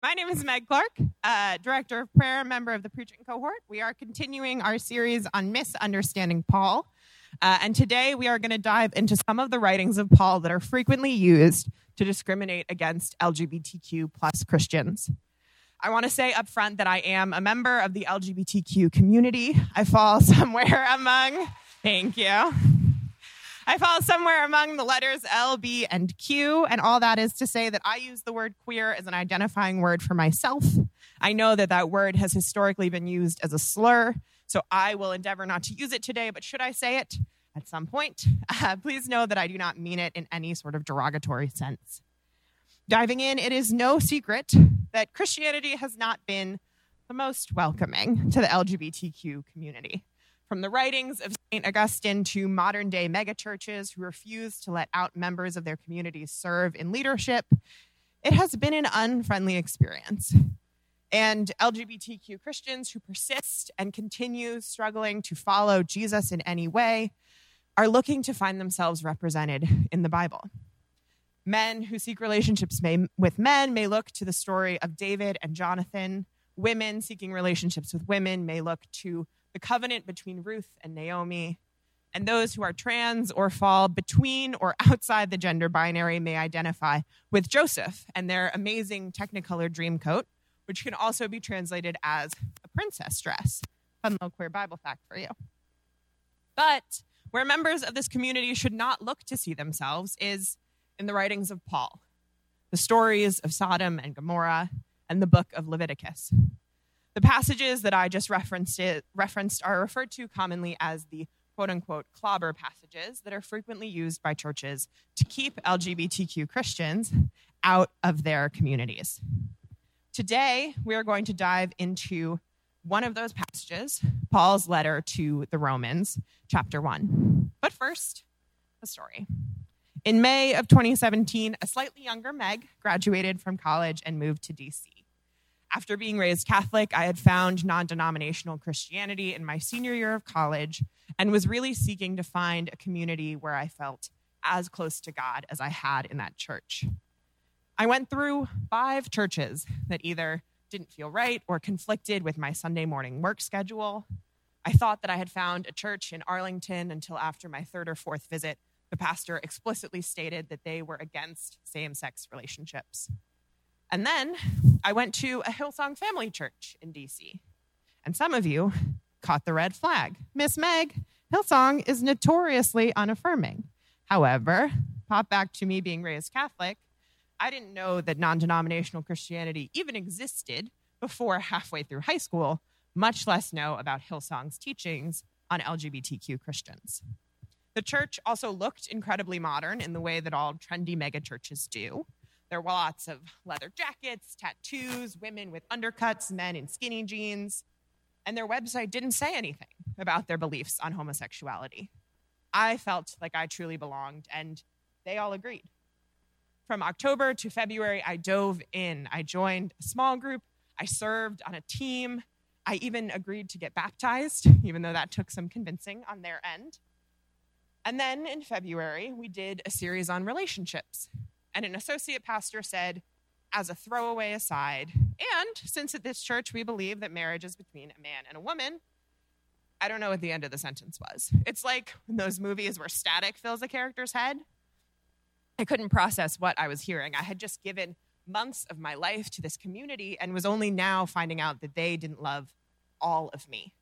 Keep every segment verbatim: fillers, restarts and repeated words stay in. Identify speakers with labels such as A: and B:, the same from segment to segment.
A: My name is Meg Clark, uh, Director of Prayer, member of the Preaching Cohort. We are continuing our series on misunderstanding Paul. Uh, and today we are going to dive into some of the writings of Paul that are frequently used to discriminate against L G B T Q plus Christians. I want to say up front that I am a member of the L G B T Q community. I fall somewhere among, thank you. I fall somewhere among the letters L, B, and Q, and all that is to say that I use the word queer as an identifying word for myself. I know that that word has historically been used as a slur, so I will endeavor not to use it today, but should I say it at some point, uh, please know that I do not mean it in any sort of derogatory sense. Diving in, it is no secret that Christianity has not been the most welcoming to the L G B T Q community. From the writings of Saint Augustine to modern-day megachurches who refuse to let out members of their communities serve in leadership, it has been an unfriendly experience. And L G B T Q Christians who persist and continue struggling to follow Jesus in any way are looking to find themselves represented in the Bible. Men who seek relationships may, with men may look to the story of David and Jonathan. Women seeking relationships with women may look to the covenant between Ruth and Naomi, and those who are trans or fall between or outside the gender binary may identify with Joseph and their amazing Technicolor dream coat, which can also be translated as a princess dress. Fun little queer Bible fact for you. But where members of this community should not look to see themselves is in the writings of Paul, the stories of Sodom and Gomorrah, and the book of Leviticus. The passages that I just referenced, it, referenced are referred to commonly as the quote-unquote clobber passages that are frequently used by churches to keep L G B T Q Christians out of their communities. Today, we are going to dive into one of those passages, Paul's letter to the Romans, chapter one. But first, a story. In May of twenty seventeen, a slightly younger Meg graduated from college and moved to D C. After being raised Catholic, I had found non-denominational Christianity in my senior year of college and was really seeking to find a community where I felt as close to God as I had in that church. I went through five churches that either didn't feel right or conflicted with my Sunday morning work schedule. I thought that I had found a church in Arlington until after my third or fourth visit, the pastor explicitly stated that they were against same-sex relationships. And then I went to a Hillsong Family Church in D C. And some of you caught the red flag. Miss Meg, Hillsong is notoriously unaffirming. However, pop back to me being raised Catholic, I didn't know that non-denominational Christianity even existed before halfway through high school, much less know about Hillsong's teachings on L G B T Q Christians. The church also looked incredibly modern in the way that all trendy megachurches do. There were lots of leather jackets, tattoos, women with undercuts, men in skinny jeans, and their website didn't say anything about their beliefs on homosexuality. I felt like I truly belonged, and they all agreed. From October to February, I dove in. I joined a small group. I served on a team. I even agreed to get baptized, even though that took some convincing on their end. And then in February, we did a series on relationships. And an associate pastor said, as a throwaway aside, and since at this church we believe that marriage is between a man and a woman, I don't know what the end of the sentence was. It's like those movies where static fills a character's head. I couldn't process what I was hearing. I had just given months of my life to this community and was only now finding out that they didn't love all of me.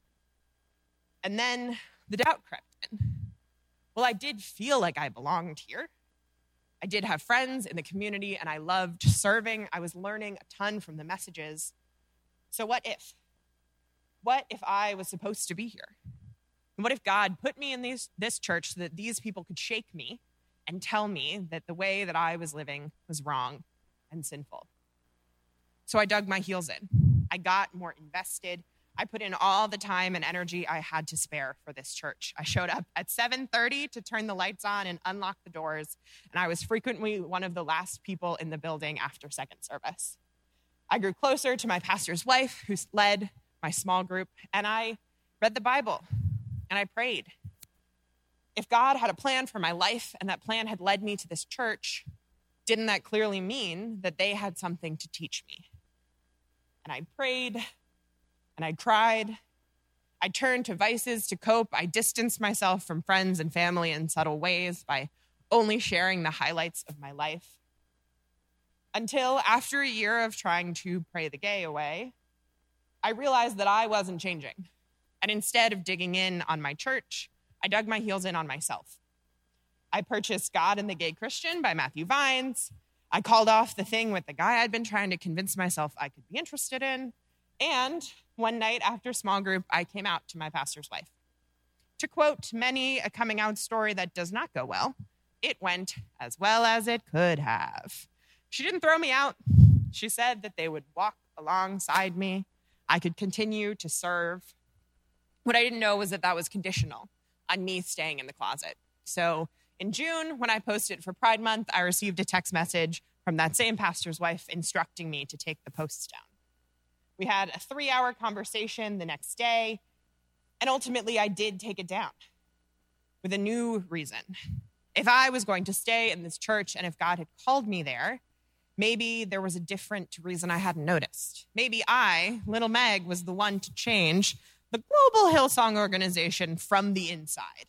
A: And then the doubt crept in. Well, I did feel like I belonged here. I did have friends in the community, and I loved serving. I was learning a ton from the messages. So what if? What if I was supposed to be here? And what if God put me in these, this church so that these people could shake me and tell me that the way that I was living was wrong and sinful? So I dug my heels in. I got more invested. I put in all the time and energy I had to spare for this church. I showed up at seven thirty to turn the lights on and unlock the doors, and I was frequently one of the last people in the building after second service. I grew closer to my pastor's wife, who led my small group, and I read the Bible, and I prayed. If God had a plan for my life, and that plan had led me to this church, didn't that clearly mean that they had something to teach me? and I prayed, and I cried. I turned to vices to cope. I distanced myself from friends and family in subtle ways by only sharing the highlights of my life. Until after a year of trying to pray the gay away, I realized that I wasn't changing. And instead of digging in on my church, I dug my heels in on myself. I purchased God and the Gay Christian by Matthew Vines. I called off the thing with the guy I'd been trying to convince myself I could be interested in. And one night after small group, I came out to my pastor's wife. To quote many a coming out story that does not go well, it went as well as it could have. She didn't throw me out. She said that they would walk alongside me. I could continue to serve. What I didn't know was that that was conditional on me staying in the closet. So in June, when I posted for Pride Month, I received a text message from that same pastor's wife instructing me to take the posts down. We had a three-hour conversation the next day, and ultimately I did take it down with a new reason. If I was going to stay in this church and if God had called me there, maybe there was a different reason I hadn't noticed. Maybe I, little Meg, was the one to change the global Hillsong organization from the inside.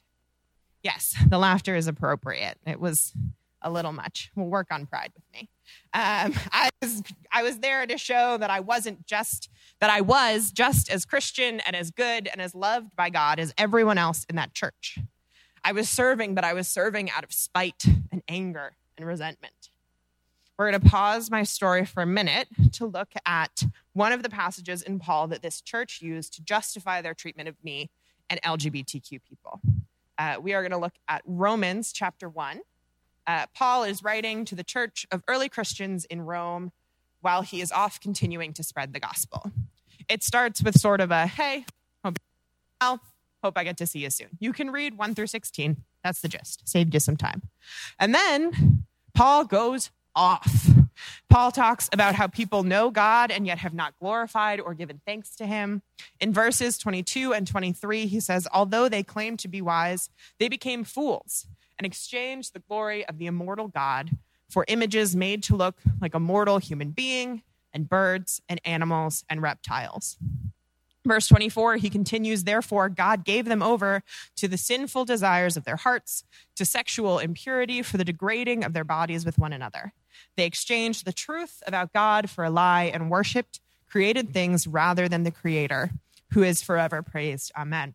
A: Yes, the laughter is appropriate. It was a little much. We'll work on pride with me. Um, I was I was there to show that I wasn't just, that I was just as Christian and as good and as loved by God as everyone else in that church. I was serving, but I was serving out of spite and anger and resentment. We're going to pause my story for a minute to look at one of the passages in Paul that this church used to justify their treatment of me and L G B T Q people. Uh, we are going to look at Romans chapter one. Uh, Paul is writing to the church of early Christians in Rome while he is off continuing to spread the gospel. It starts with sort of a, hey, hope, well, hope I get to see you soon. You can read one through sixteen. That's the gist. Saved you some time. And then Paul goes off. Paul talks about how people know God and yet have not glorified or given thanks to him. In verses twenty-two and twenty-three, he says, although they claimed to be wise, they became fools and exchanged the glory of the immortal God for images made to look like a mortal human being and birds and animals and reptiles. Verse twenty-four, he continues, therefore, God gave them over to the sinful desires of their hearts, to sexual impurity for the degrading of their bodies with one another. They exchanged the truth about God for a lie and worshiped created things rather than the Creator, who is forever praised. Amen.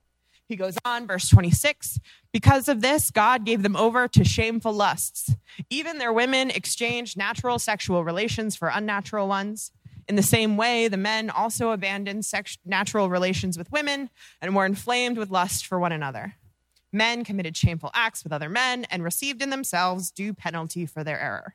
A: He goes on, verse twenty-six, because of this, God gave them over to shameful lusts. Even their women exchanged natural sexual relations for unnatural ones. In the same way, the men also abandoned sex- natural relations with women and were inflamed with lust for one another. Men committed shameful acts with other men and received in themselves due penalty for their error.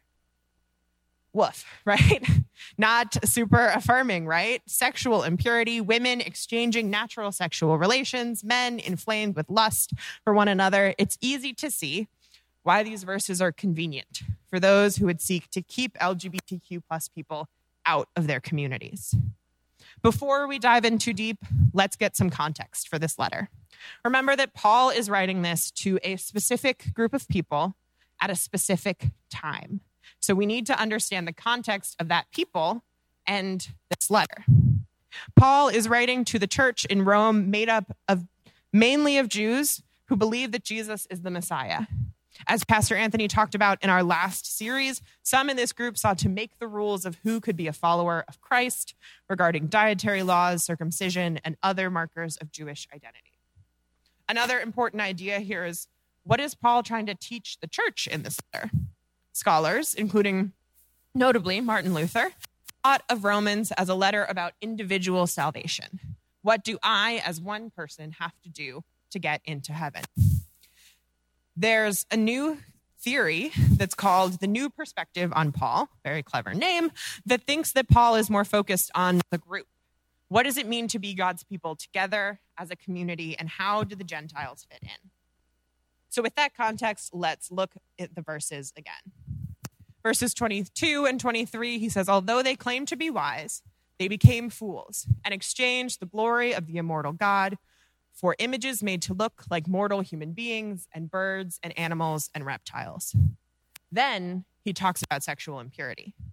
A: Woof, right? Not super affirming, right? Sexual impurity, women exchanging natural sexual relations, men inflamed with lust for one another. It's easy to see why these verses are convenient for those who would seek to keep L G B T Q plus people out of their communities. Before we dive in too deep, let's get some context for this letter. Remember that Paul is writing this to a specific group of people at a specific time. So we need to understand the context of that people and this letter. Paul is writing to the church in Rome made up of mainly of Jews who believe that Jesus is the Messiah. As Pastor Anthony talked about in our last series, some in this group sought to make the rules of who could be a follower of Christ regarding dietary laws, circumcision, and other markers of Jewish identity. Another important idea here is, what is Paul trying to teach the church in this letter? Scholars, including notably Martin Luther, thought of Romans as a letter about individual salvation. What do I, as one person, have to do to get into heaven? There's a new theory that's called the New Perspective on Paul, very clever name, that thinks that Paul is more focused on the group. What does it mean to be God's people together as a community, and how do the Gentiles fit in? So with that context, let's look at the verses again. Verses twenty-two and twenty-three, he says, although they claimed to be wise, they became fools and exchanged the glory of the immortal God for images made to look like mortal human beings and birds and animals and reptiles. Then he talks about sexual impurity.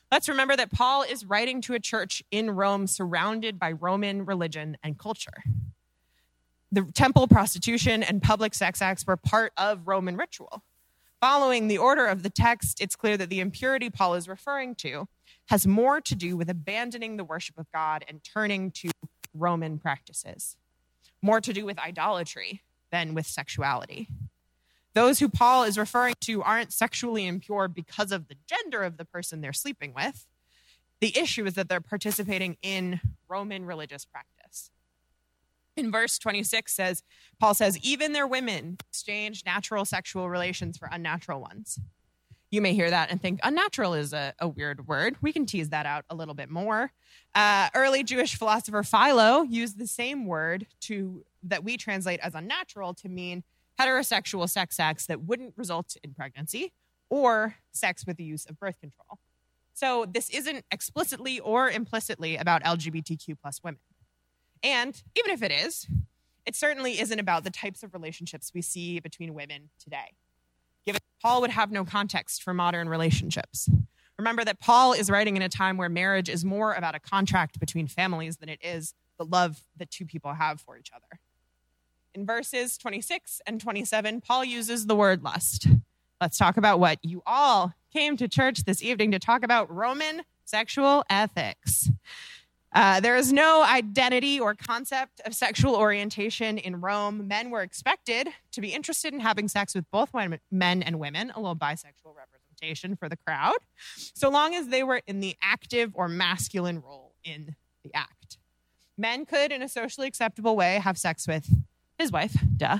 A: Let's remember that Paul is writing to a church in Rome surrounded by Roman religion and culture. The temple prostitution and public sex acts were part of Roman ritual. Following the order of the text, it's clear that the impurity Paul is referring to has more to do with abandoning the worship of God and turning to Roman practices, more to do with idolatry than with sexuality. Those who Paul is referring to aren't sexually impure because of the gender of the person they're sleeping with. The issue is that they're participating in Roman religious practice. In verse twenty-six says, Paul says, even their women exchange natural sexual relations for unnatural ones. You may hear that and think unnatural is a, a weird word. We can tease that out a little bit more. Uh, early Jewish philosopher Philo used the same word to that we translate as unnatural to mean heterosexual sex acts that wouldn't result in pregnancy or sex with the use of birth control. So this isn't explicitly or implicitly about L G B T Q plus women. And even if it is, it certainly isn't about the types of relationships we see between women today, given Paul would have no context for modern relationships. Remember that Paul is writing in a time where marriage is more about a contract between families than it is the love that two people have for each other. In verses twenty-six and twenty-seven, Paul uses the word lust. Let's talk about what you all came to church this evening to talk about: Roman sexual ethics. Uh, there is no identity or concept of sexual orientation in Rome. Men were expected to be interested in having sex with both men and women, a little bisexual representation for the crowd, so long as they were in the active or masculine role in the act. Men could, in a socially acceptable way, have sex with his wife, duh,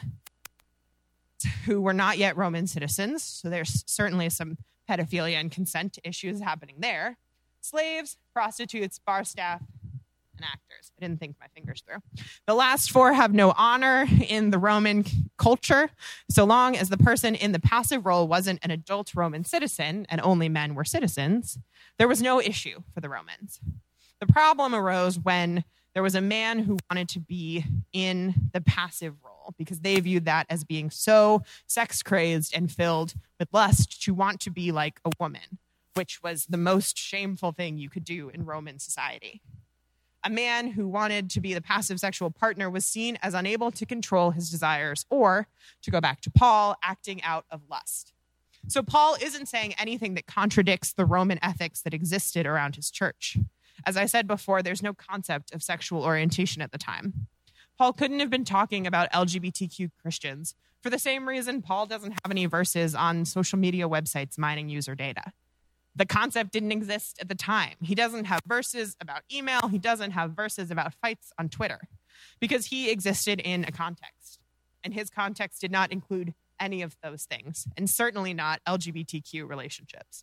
A: who were not yet Roman citizens, so there's certainly some pedophilia and consent issues happening there. Slaves, prostitutes, bar staff, and actors. I didn't think my fingers through. The last four have no honor in the Roman culture, so long as the person in the passive role wasn't an adult Roman citizen and only men were citizens. There was no issue for the Romans. The problem arose when there was a man who wanted to be in the passive role because they viewed that as being so sex-crazed and filled with lust to want to be like a woman, which was the most shameful thing you could do in Roman society. A man who wanted to be the passive sexual partner was seen as unable to control his desires or, to go back to Paul, acting out of lust. So Paul isn't saying anything that contradicts the Roman ethics that existed around his church. As I said before, there's no concept of sexual orientation at the time. Paul couldn't have been talking about L G B T Q Christians for the same reason Paul doesn't have any verses on social media websites mining user data. The concept didn't exist at the time. He doesn't have verses about email. He doesn't have verses about fights on Twitter because he existed in a context. And his context did not include any of those things, and certainly not L G B T Q relationships.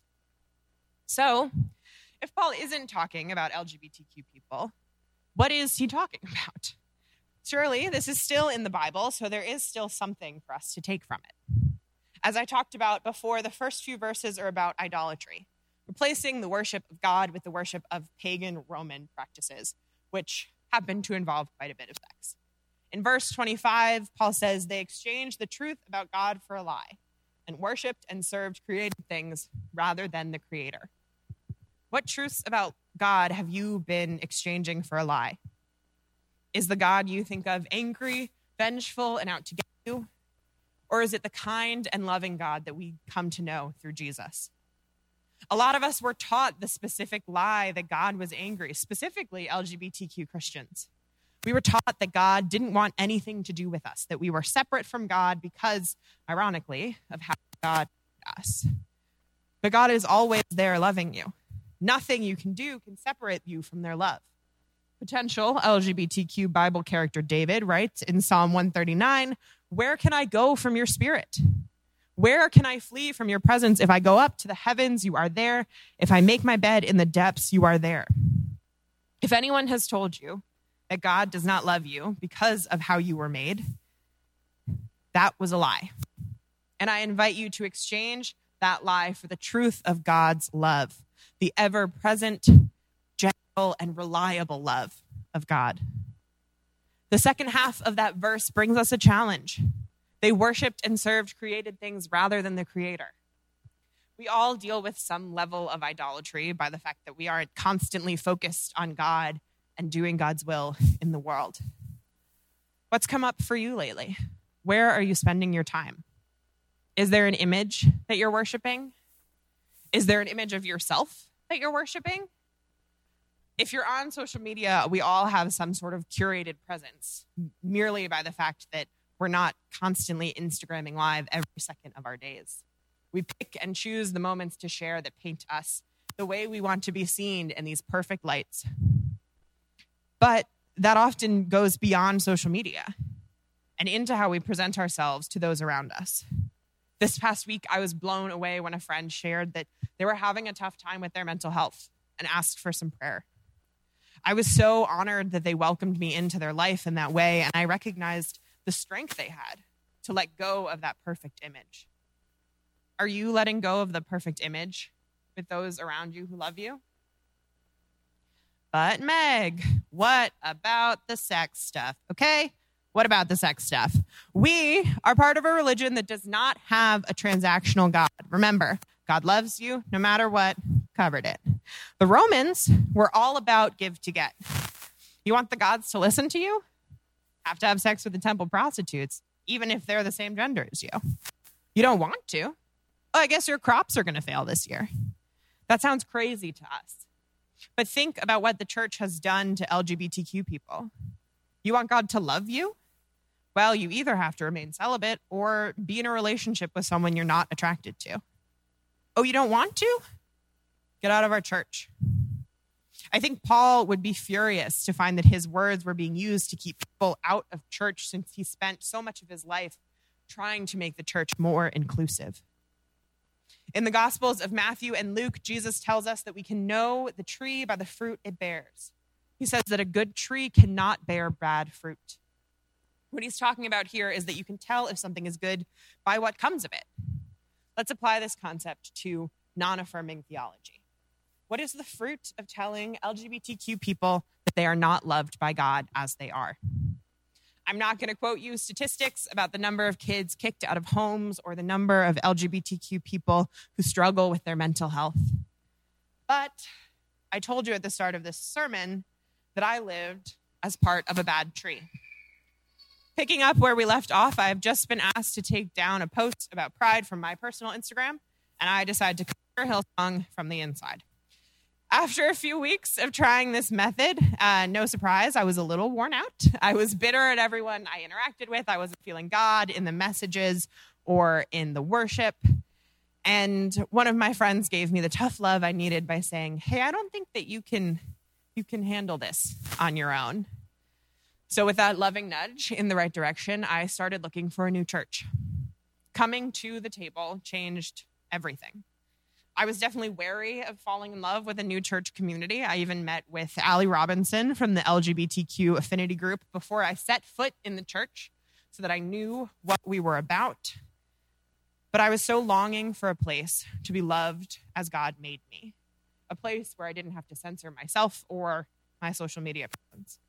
A: So, if Paul isn't talking about L G B T Q people, what is he talking about? Surely, this is still in the Bible, so there is still something for us to take from it. As I talked about before, the first few verses are about idolatry, replacing the worship of God with the worship of pagan Roman practices, which happen to involve quite a bit of sex. In verse twenty-five, Paul says they exchanged the truth about God for a lie and worshiped and served created things rather than the Creator. What truths about God have you been exchanging for a lie? Is the God you think of angry, vengeful, and out to get you? Or is it the kind and loving God that we come to know through Jesus? A lot of us were taught the specific lie that God was angry, specifically L G B T Q Christians. We were taught that God didn't want anything to do with us, that we were separate from God because, ironically, of how God made us. But God is always there loving you. Nothing you can do can separate you from their love. Potential L G B T Q Bible character David writes in Psalm one thirty-nine, "Where can I go from your spirit? Where can I flee from your presence? If I go up to the heavens, you are there. If I make my bed in the depths, you are there." If anyone has told you that God does not love you because of how you were made, that was a lie. And I invite you to exchange that lie for the truth of God's love, the ever-present, gentle, and reliable love of God. The second half of that verse brings us a challenge. They worshiped and served created things rather than the Creator. We all deal with some level of idolatry by the fact that we aren't constantly focused on God and doing God's will in the world. What's come up for you lately? Where are you spending your time? Is there an image that you're worshiping? Is there an image of yourself that you're worshiping? If you're on social media, we all have some sort of curated presence, merely by the fact that we're not constantly Instagramming live every second of our days. We pick and choose the moments to share that paint us the way we want to be seen in these perfect lights. But that often goes beyond social media and into how we present ourselves to those around us. This past week, I was blown away when a friend shared that they were having a tough time with their mental health and asked for some prayer. I was so honored that they welcomed me into their life in that way, and I recognized the strength they had to let go of that perfect image. Are you letting go of the perfect image with those around you who love you? But Meg, what about the sex stuff? Okay, what about the sex stuff? We are part of a religion that does not have a transactional God. Remember, God loves you no matter what. Covered it. The Romans were all about give to get. You want the gods to listen to you? Have to have sex with the temple prostitutes, even if they're the same gender as you. You don't want to? Oh, I guess your crops are going to fail this year. That sounds crazy to us. But think about what the church has done to L G B T Q people. You want God to love you? Well, you either have to remain celibate or be in a relationship with someone you're not attracted to. Oh, you don't want to? Get out of our church. I think Paul would be furious to find that his words were being used to keep people out of church, since he spent so much of his life trying to make the church more inclusive. In the Gospels of Matthew and Luke, Jesus tells us that we can know the tree by the fruit it bears. He says that a good tree cannot bear bad fruit. What he's talking about here is that you can tell if something is good by what comes of it. Let's apply this concept to non-affirming theology. What is the fruit of telling L G B T Q people that they are not loved by God as they are? I'm not going to quote you statistics about the number of kids kicked out of homes or the number of L G B T Q people who struggle with their mental health. But I told you at the start of this sermon that I lived as part of a bad tree. Picking up where we left off, I have just been asked to take down a post about pride from my personal Instagram, and I decided to cover Hillsong from the inside. After a few weeks of trying this method, uh, no surprise, I was a little worn out. I was bitter at everyone I interacted with. I wasn't feeling God in the messages or in the worship. And one of my friends gave me the tough love I needed by saying, hey, I don't think that you can, you can handle this on your own. So with that loving nudge in the right direction, I started looking for a new church. Coming to the table changed everything. I was definitely wary of falling in love with a new church community. I even met with Allie Robinson from the L G B T Q affinity group before I set foot in the church so that I knew what we were about. But I was so longing for a place to be loved as God made me, a place where I didn't have to censor myself or my social media presence.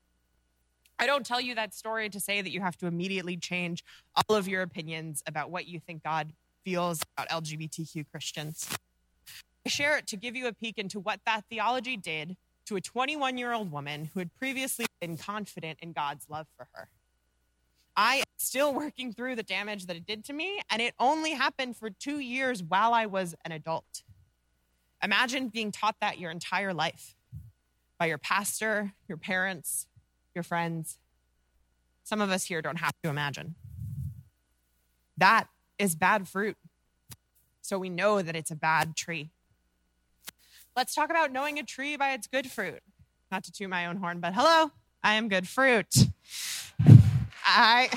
A: I don't tell you that story to say that you have to immediately change all of your opinions about what you think God feels about L G B T Q Christians. I share it to give you a peek into what that theology did to a twenty-one-year-old woman who had previously been confident in God's love for her. I am still working through the damage that it did to me, and it only happened for two years while I was an adult. Imagine being taught that your entire life by your pastor, your parents, your friends. Some of us here don't have to imagine. That is bad fruit. So we know that it's a bad tree. Let's talk about knowing a tree by its good fruit. Not to toot my own horn, but hello, I am good fruit. I...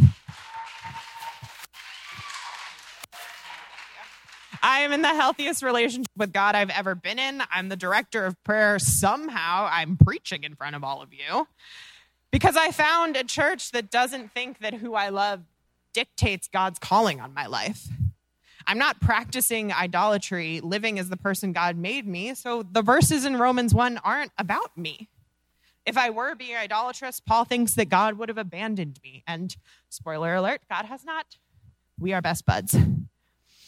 A: I am in the healthiest relationship with God I've ever been in. I'm the director of prayer. Somehow I'm preaching in front of all of you because I found a church that doesn't think that who I love dictates God's calling on my life. I'm not practicing idolatry, living as the person God made me, so the verses in Romans one aren't about me. If I were being idolatrous, Paul thinks that God would have abandoned me. And spoiler alert, God has not. We are best buds.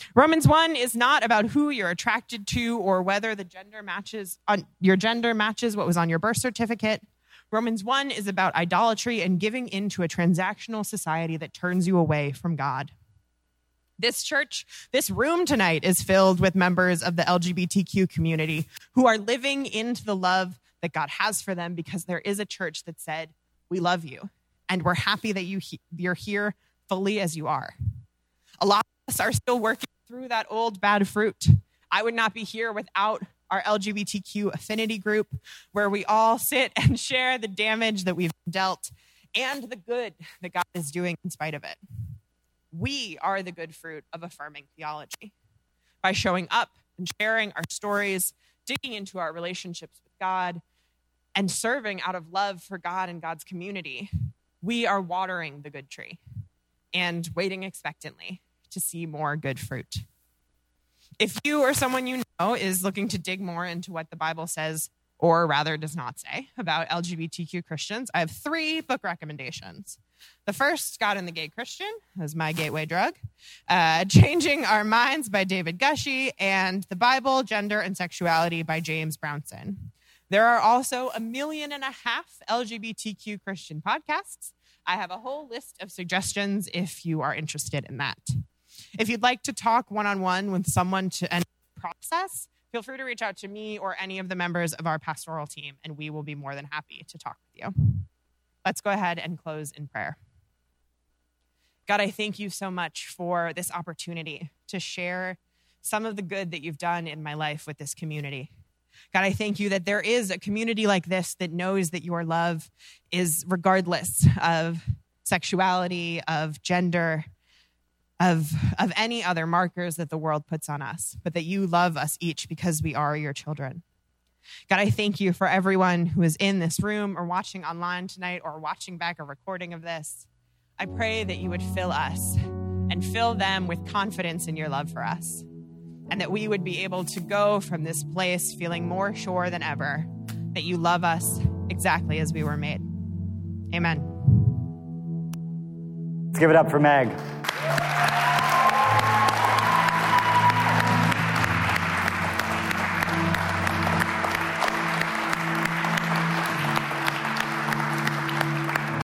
A: Romans one is not about who you're attracted to or whether the gender matches on your gender matches what was on your birth certificate. Romans one is about idolatry and giving into a transactional society that turns you away from God. This church, this room tonight is filled with members of the L G B T Q community who are living into the love that God has for them because there is a church that said, we love you and we're happy that you he- you're here fully as you are. A lot of us are still working through that old bad fruit. I would not be here without our L G B T Q affinity group where we all sit and share the damage that we've dealt and the good that God is doing in spite of it. We are the good fruit of affirming theology. By showing up and sharing our stories, digging into our relationships with God, and serving out of love for God and God's community, we are watering the good tree and waiting expectantly to see more good fruit. If you or someone you know is looking to dig more into what the Bible says, or rather does not say, about L G B T Q Christians, I have three book recommendations. The first, God and the Gay Christian, is my gateway drug. Uh, Changing Our Minds by David Gushee, and The Bible, Gender, and Sexuality by James Brownson. There are also a million and a half L G B T Q Christian podcasts. I have a whole list of suggestions if you are interested in that. If you'd like to talk one-on-one with someone to end the process, feel free to reach out to me or any of the members of our pastoral team, and we will be more than happy to talk with you. Let's go ahead and close in prayer. God, I thank you so much for this opportunity to share some of the good that you've done in my life with this community. God, I thank you that there is a community like this that knows that your love is regardless of sexuality, of gender, of, of any other markers that the world puts on us, but that you love us each because we are your children. God, I thank you for everyone who is in this room or watching online tonight or watching back a recording of this. I pray that you would fill us and fill them with confidence in your love for us, and that we would be able to go from this place feeling more sure than ever that you love us exactly as we were made. Amen.
B: Let's give it up for Meg.